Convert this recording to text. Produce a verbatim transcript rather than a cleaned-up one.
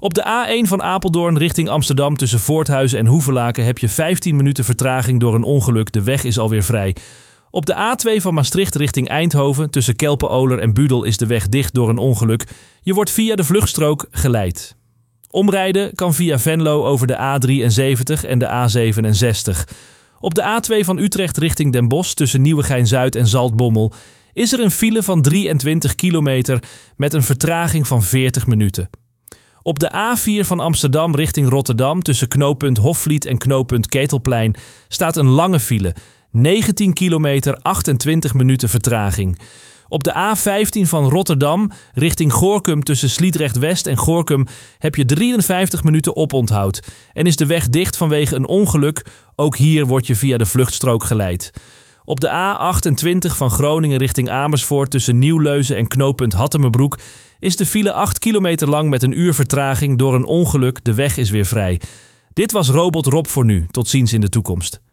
Op de A één van Apeldoorn richting Amsterdam tussen Voorthuizen en Hoevelaken heb je vijftien minuten vertraging door een ongeluk. De weg is alweer vrij. Op de A twee van Maastricht richting Eindhoven tussen Kelpen-Oler en Budel is de weg dicht door een ongeluk. Je wordt via de vluchtstrook geleid. Omrijden kan via Venlo over de A drieënzeventig en de A zevenenzestig. Op de A twee van Utrecht richting Den Bosch tussen Nieuwegein-Zuid en Zaltbommel is er een file van drieëntwintig kilometer met een vertraging van veertig minuten. Op de A vier van Amsterdam richting Rotterdam tussen knooppunt Hofvliet en knooppunt Ketelplein staat een lange file. negentien kilometer, achtentwintig minuten vertraging. Op de A vijftien van Rotterdam richting Gorinchem tussen Sliedrecht-West en Gorinchem heb je drieënvijftig minuten oponthoud. En is de weg dicht vanwege een ongeluk. Ook hier word je via de vluchtstrook geleid. Op de A achtentwintig van Groningen richting Amersfoort tussen Nieuwleuzen en knooppunt Hattemerbroek is de file acht kilometer lang met een uur vertraging door een ongeluk. De weg is weer vrij. Dit was Robot Rob voor nu. Tot ziens in de toekomst.